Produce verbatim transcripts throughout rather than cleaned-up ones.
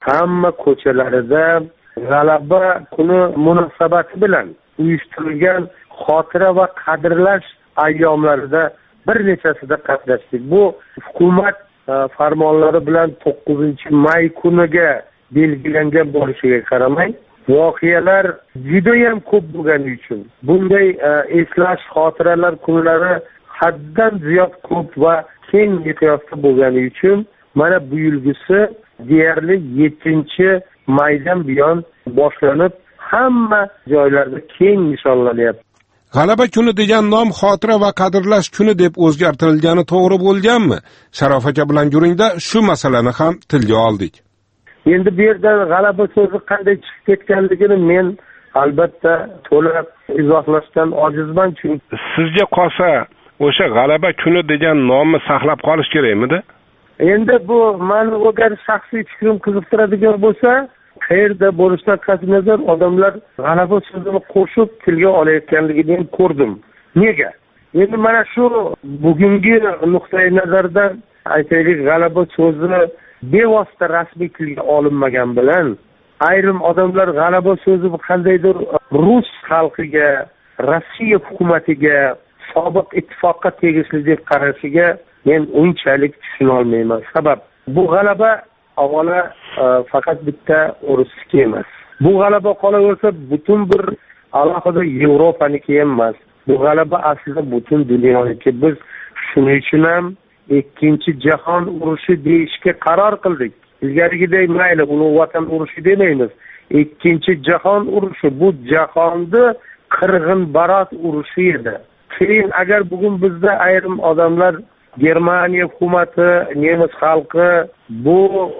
hamma ko'chalarida g'alaba kuni munosabati bilan uyushtirilgan xotira va qadrlash ayyomlarida bir nechasida qatnashdik. Bu hukumat farmonlari bilan to'qqizinchi may kuniga belgilangan bo'lishiga qaramay, voqealar juda ham ko'p bo'lgani uchun bunday eslash xotiralar kunlari haddan ziyod ko'p va keng miqyosda bo'lgani uchun mana bu yilgisi deyarli yettinchi maydan buyon boshlanib hamma joylarda keng nishonlanyapti. G'alaba kuni degan nom xotira va qadrlash kuni deb o'zgartirilgani to'g'ri bo'lganmi? Sharof aka bilan Guringda shu masalani ham tilga oldik. Endi bu yerdan g'alaba so'zi qanday chiqib ketganligini men albatta to'liq izohlashdan ojizman, chunki sizga qolsa o'sha g'alaba kuni degan nomni saqlab qolish kerakmidi? Endi bu meni o'gar shaxsiy fikrim qiziqtiradigan bo'lsa, qayerda bo'lishidan qat'iy nazar odamlar g'alaba so'zini qo'shib tilga olayotganligini ham ko'rdim. Nega? Endi mana shu bugungi nuqtai nazardan aytaylik, g'alaba so'zi bevosita rasmiy tilga olinmagan bilan ayrim odamlar g'alaba so'zi qandaydir rus xalqiga, Rossiya hukumatiga, sobiq ittifoqqa tegishli deb qarashiga men unchalik tushuna olmayman. Sabab bu g'alaba avvalo faqat bitta Rusniki emas. Bu g'alaba qolaversa butun bir alohida Yevropaniki emas. Bu g'alaba aslida butun dunyoniki. Biz shuning uchun ham ikkinchi jahon urushi deyishga qaror qildik. Ilgarigidek mayli uni vatan urushi demaymiz. Ikkinchi jahon urushi bu jahonni qirg'in barot urushi edi. Keyin agar bugun bizda ayrim odamlar Germaniya hukumati, nemis xalqi bu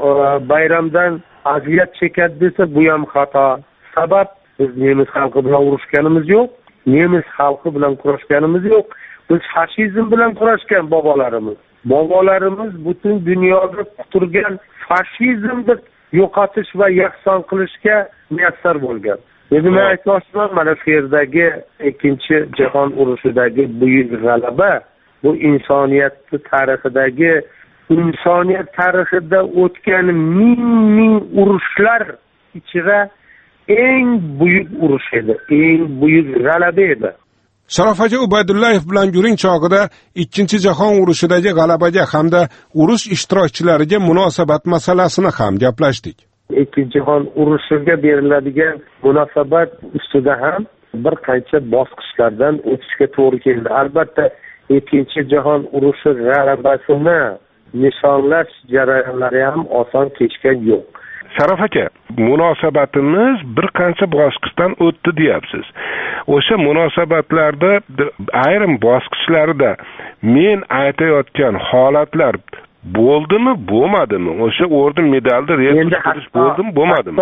bayramdan aziyat chekadi desa, bu ham xato. Sabab biz nemis xalqi bilan urushganimiz yo'q, nemis xalqi bilan kurashganimiz yo'q. Biz fashizm bilan kurashgan bobolarimiz. Bobolarimiz butun dunyoda quturgan fashizmni yo'qotish va yakson qilishga muvaffaq bo'lgan. Endi men aytmoqchiman, mana shu yerdagi ikkinchi jahon urushidagi buyuk g'alaba bu insoniyat tarixidagi insoniyat tarixida o'tgan ming ming urushlar ichida eng buyuk urush edi, eng buyuk g'alaba edi. Sharof aka Ubaydullayev bilan Guring chog'ida ikkinchi jahon urushidagi g'alabaga hamda urush ishtirokchilariga munosabat masalasini ham gaplashdik. Ikkinchi jahon urushiga beriladigan munosabat ustida ham bir qancha bosqichlardan o'tishga to'g'ri keldi. Albatta ikkinchi jahon urushi g'alabasini nishonlash jarayonlari ham oson kechgan yo'q. Sharof aka, munosabatimiz bir qancha bosqichdan o'tdi deyapsiz. O'sha munosabatlarda ayrim bosqichlarda men aytayotgan holatlar bo'ldimi, bo'lmadimi? O'sha orden medalda reyestruktirish bo'ldimi, bo'lmadimi?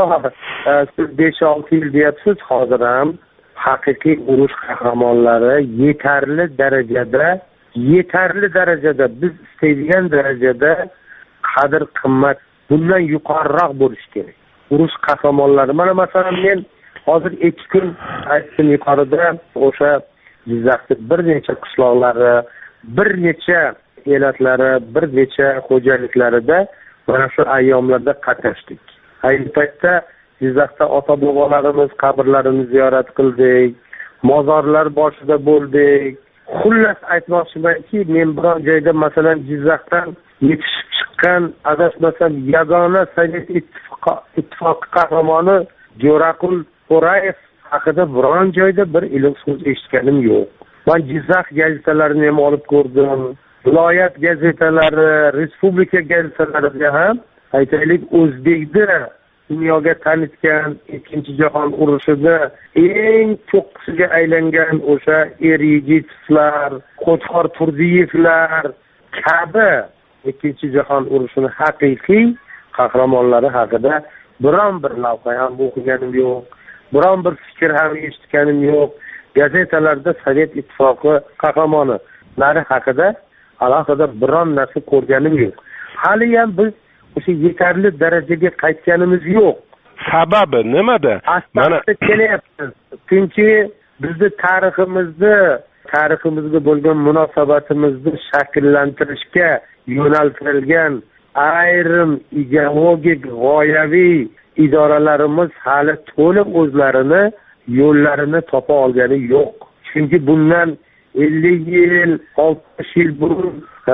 Siz besh olti yil deyapsiz, hozir ham haqiqiy urush qahramonlari yetarli darajada, yetarli darajada biz istaydigan darajada qadr qimmat bundan yuqoriroq bo'lishi kerak. Urush qahramonlari. Mana masalan men hozir ikki kun aytdim yuqorida o'sha Jizzaxda bir necha qishloqlari, bir necha elatlari, bir necha xo'jaliklarida mana shu ayyomlarda qatnashdik. Ayni paytda Jizzaxda ota bobolarimiz qabrlarini ziyorat qildik, mozorlar boshida bo'ldik. Xullas aytmoqchimanki, men biron joyda masalan Jizzaxdan yetishib chiqqan adashmasam yagona Sovet ittifoqi qahramoni Jo'raqul To'rayev haqida biron joyda bir iliq so'z eshitganim yo'q. Men Jizzax gazetalarini ham olib ko'rdim. Viloyat gazetalari, respublika gazetalariga ham aytaylik o'zbekda dunyoga tanitgan ikkinchi jahon urushida eng cho'qqisiga aylangan o'sha er yigitlar, Qo'chqor Turdiyevlar kabi ikkinchi jahon urushini haqiqiy qahramonlari haqida biron bir lavha ham o'qiganim yo'q, biron bir fikr ham eshitganim yo'q. Gazetalarda Sovet ittifoqi qahramonlari haqida alohida biron narsa ko'rganim yo'q. Hali ham biz o'sha yetarli darajaga qaytganimiz yo'q. Sababi nimada? Mana kelyapmiz. Chunki bizni tariximizni, tariximizga bo'lgan munosabatimizni shakllantirishga yo'naltirilgan ayrim ideologik g'oyaviy idoralarimiz hali to'liq o'zlarini yo'llarini topa olgani yo'q. Chunki bundan ellik yil, oltmish yil burun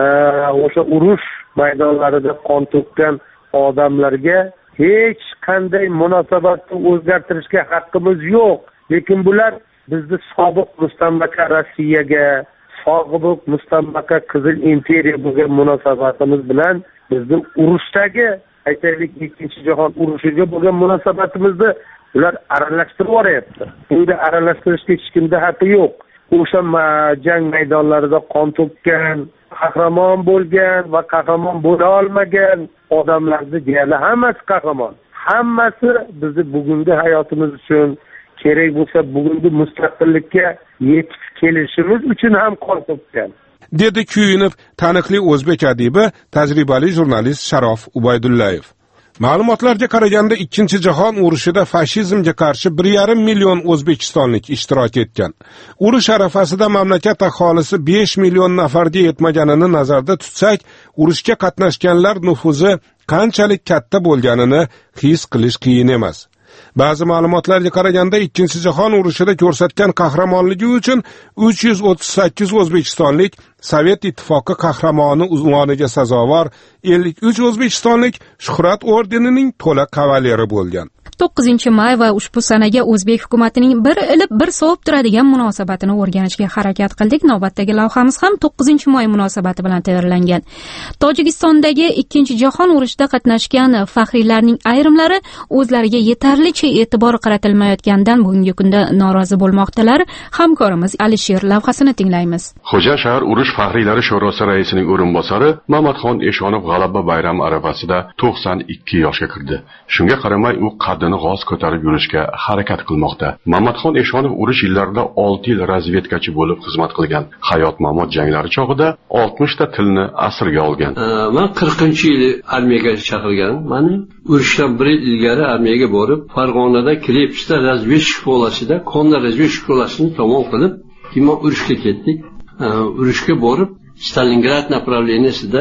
o'sha urush maydonlarida qon to'kkan odamlarga hech qanday munosabatni o'zgartirishga haqqimiz yo'q. Lekin bular bizni sobiq mustamlaka Rossiyaga, sobiq mustamlaka Qizil imperiya bo'lgan munosabatimiz bilan bizni urushdagi, aytaylik, ikkinchi jahon urushiga bo'lgan munosabatimizni ular aralashtirib yuboryapti. Bunda aralashtirishga hech kimda haqqi yo'q. O'sha jang maydonlarida qon to'kkan, qahramon bo'lgan va qahramon bo'la olmagan odamlarning deyarli hammasi qahramon. Hammasi bizni bugungi hayotimiz uchun, kerak bo'lsa bugungi mustaqillikka yetib kelishimiz uchun ham qon to'kkan. Dedi kuyinib taniqli o'zbek adibi, tajribali jurnalist Sharof Ubaydullayev. Ma'lumotlarga qaraganda ikkinchi jahon urushida fashizmga qarshi bir yarim million o'zbekistonlik ishtirok etgan. Urush arafasida mamlakat aholisi besh million nafarga yetmaganini nazarda tutsak, urushga qatnashganlar nufuzi qanchalik katta bo'lganini his qilish qiyin emas. Ba'zi ma'lumotlarga qaraganda ikkinchi jahon urushida ko'rsatgan qahramonligi uchun uch yuz o'ttiz sakkiz o'zbekistonlik Sovet ittifoqi qahramoni unvoniga sazovor, ellik uch o'zbekistonlik Shuhrat ordenining to'la kavaleri bo'lgan. to'qqizinchi may va ushbu sanaga o'zbek hukumatining bir ilib bir sovib turadigan munosabatini o'rganishga harakat qildik. Navbatdagi lavhamiz ham to'qqizinchi may munosabati bilan tayyorlangan. Tojikistondagi ikkinchi jahon urushida qatnashgan faxriylarning ayrimlari o'zlariga yetarlicha e'tibor qaratilmayotganidan bugungi kunda norozi bo'lmoqdalar. Hamkorimiz Alisher lavhasini tinglaymiz. Xo'ja shahar urush faxriylari shurosi raisining o'rinbosari Mamatxon Eshonov g'alaba bayrami arafasida to'qson ikki yoshga kirdi. Shunga qaramay u qaddini g'oz ko'tarib yurishga harakat qilmoqda. Mamatxon Eshonov urush yillarida olti yil razvedkachi bo'lib xizmat qilgan. Hayot-mamot janglari chog'ida oltmish ta tilni asirga olgan. Men qirqinchi yili armiyaga chaqirilgan. Meni urushdan bir yil ilgari armiyaga borib, Farg'onada Krepsda razvedka shkolasida, Konda razvedka shkolasini tamom qilib, keyin urushga ketdik. Urushga borib, Stalingrad направлениясida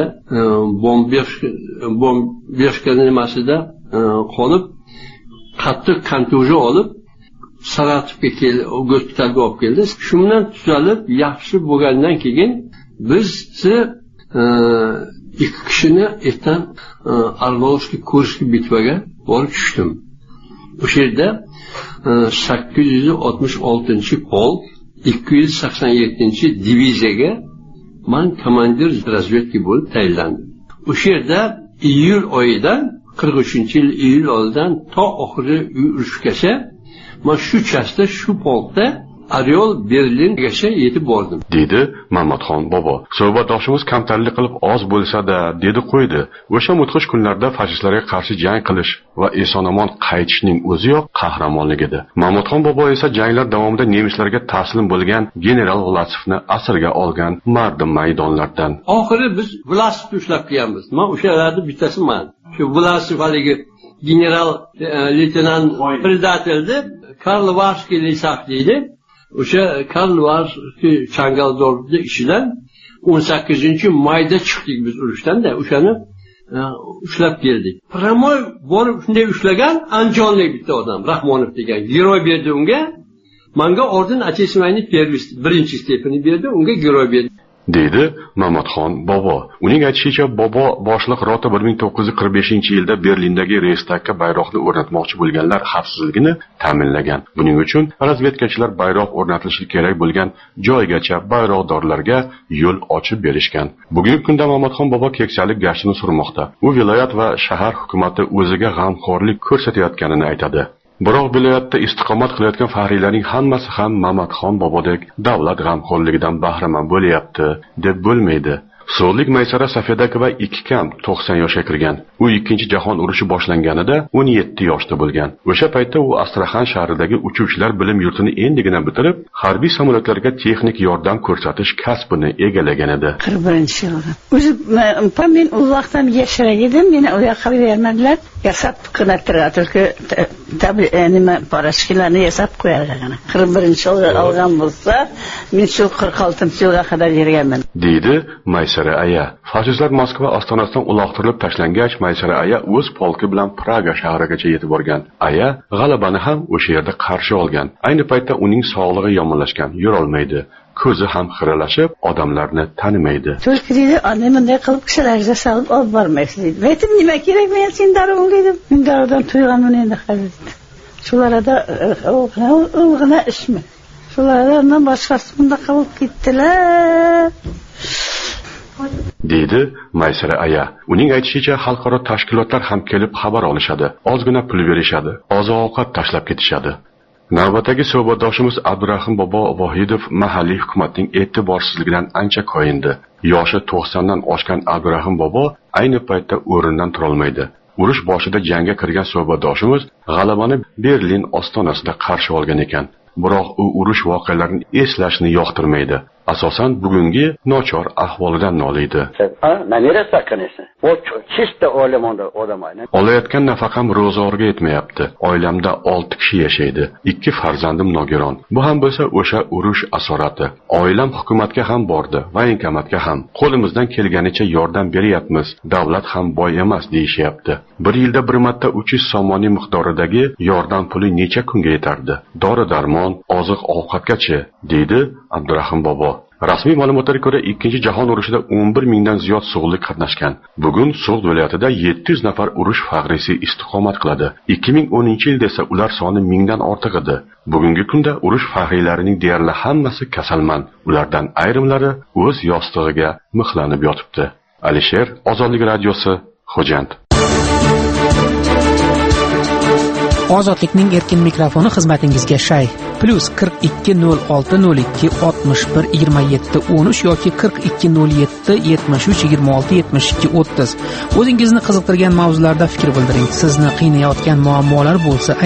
bombежка nimasida qolib, qattiq kontuziya olib, Saratovga keldi, gospitalga olib keldi. Shundan tuzalib, yaxshi bo'lgandan keyin bizni ikki kishini ertan Arlovskiy Kurskiy bitvaga borib tushdim. O'sha yerda sakkiz yuz oltmish oltinchi polk, ikki yuz sakson yettinchi diviziyaga men komandir razvedka bo'lib tayinlandim. O'sha yerda iyul oyidan qirq uchinchi yil iyul oyidan to oxiri urushgacha men shu chasda shu polkda Oriol Berlingacha yetib bordim, dedi Mamatxon bobo. Suhbatdoshimiz kamtarlik qilib oz bo'lsa-da dedi qo'ydi. O'sha mudhish kunlarda fashistlarga qarshi jang qilish va eson-omon qaytishning o'ziyoq qahramonlik edi. Mamatxon bobo esa janglar davomida nemislarga taslim bo'lgan general Vlasovni asirga olgan mardi maydonlardan. Oxiri biz Vlasovni ushlab kelganmiz. Men o'shalarning bittasiman. Shu Vlasov haligi general leytenant predateldi, Karl Varskiy Lisaq deydi. O'sha Karl Varskiy Changaldorda ishidan o'n sakkizinchi mayda chiqdik biz urushdan-da, o'shani ushlab keldik. Pramoy borib shunday ushlagan Anjonlik bitta odam, Rahmonov degan, giroy berdi unga. Menga orden Отечественной первой birinchi stepeni berdi, unga giroy berdi, dedi Mamatxon bobo. Uning aytishicha, bobo boshliq rota bir ming to'qqiz yuz qirq beshinchi yilda Berlindagi Reichstagga bayroqni o'rnatmoqchi bo'lganlar xavfsizligini ta'minlagan. Buning uchun razvedkachilar bayroq o'rnatilishi kerak bo'lgan joygacha bayroqdorlarga yo'l ochib berishgan. Bugungi kunda Mamatxon bobo keksalik gashtini surmoqda. U viloyat va shahar hukumati o'ziga g'amxo'rlik ko'rsatayotganini aytadi. Biroq viloyatda istiqomat qilayotgan faxriylarning hammasi ham Mamatxon bobodek davlat g'amxo'rligidan bahramand bo'lyapti deb bo'lmaydi. So'rlik Maysara Safiyadakova ikki kam to'qson yoshga kirgan. U ikkinchi jahon urushi boshlanganida o'n yetti yoshda bo'lgan. O'sha paytda u Astraxan shahridagi uchuvchilar bilim yurtini endigina bitirib, harbiy samolyotlarga texnik yordam ko'rsatish kasbini egallagan edi. qirq birinchi yilda. O'zi men u vaqtdan yashirar edim, meni u yoqqa bermadilar. yasab qiladilar только tabi nima parashkilarni yasab qo'yargan. qirq birinchi yilda olgan bo'lsa men shu qirq oltinchi yilga qadar yurganman deydi Maysara aya. Fashistlar Moskva ostonasidan uloqtirilib tashlangach, Maysara aya o'z polki bilan Praga shahrigacha yetib borgan. Aya g'alabani ham o'sha yerda qarshi olgan. Ayni paytda uning sog'lig'i yomonlashgan, yura olmaydi. Ko'zi ham xiralashib, odamlarni tanimaydi. Tulki deydi, "Anne bunday qilib kishilarga salib olib bormaysiz" deydi. "Aytdim, nima kerak? Men sen darvon dedim. Men darvodan tuyganman endi hozir." Shularda o'g'ina ishmi? Shulardan boshqasi bunda qilib ketdilar. deydi Maysara aya. Uning aytishicha, xalqaro tashkilotlar ham kelib xabar olishadi. Ozgina pul berishadi. Oziq-ovqat tashlab ketishadi. Navbatdagi suhbatdoshimiz Abdurahim bobo Vohidov mahalliy hukumatning e'tiborsizligidan ancha koyindi. Yoshi to'qsondan oshgan Abdurahim bobo ayni paytda o'rnidan tura olmaydi. Urush boshida jangga kirgan suhbatdoshimiz g'alabani Berlin ostonasida qarshi olgan ekan. Biroq u urush voqealarini eslashni yoqtirmaydi. Asosan bugungi nochor ahvolidan noliydi. Olayotgan nafaqam ro'zg'orga yetmayapti. Oilamda olti kishi yashaydi. ikki farzandim nogiron. Bu ham bo'lsa o'sha urush asorati. Oilam hukumatga ham bordi, voyenkomatga ham. Qo'limizdan kelganicha yordam beryapmiz. Davlat ham boy emas deyishyapti. Bir yilda bir marta uch yuz so'moniy miqdoridagi yordam puli necha kunga yetardi? Dori-darmon, oziq-ovqatgacha, deydi Abdurahim bobo. Rasmiy ma'lumotlarga ko'ra ikkinchi jahon urushida o'n bir mingdan ziyod sug'lik qatnashgan. Bugun So'g'd viloyatida yetti yuz nafar urush faxriysi istiqomat qiladi. ikki ming o'ninchi yilda esa ular soni mingdan ortiq edi. Bugungi kunda urush faxriylarining deyarli hammasi kasalmand. Ulardan ayrimlari o'z yostig'iga mixlanib yotibdi. Alisher, Ozodlik radiosi, Xo'jand. Ozodlikning erkin mikrofoni xizmatingizga shay. Plus qirq ikki nol olti nol ikki oltmish bir yigirma yetti o'n uch yoki qirq ikki nol yetti yetmish uch yigirma olti yetmish ikki o'ttiz. O'zingizni qiziqtirgan mavzularda fikr bildiring. Sizni qiynayotgan muammolar bo'lsa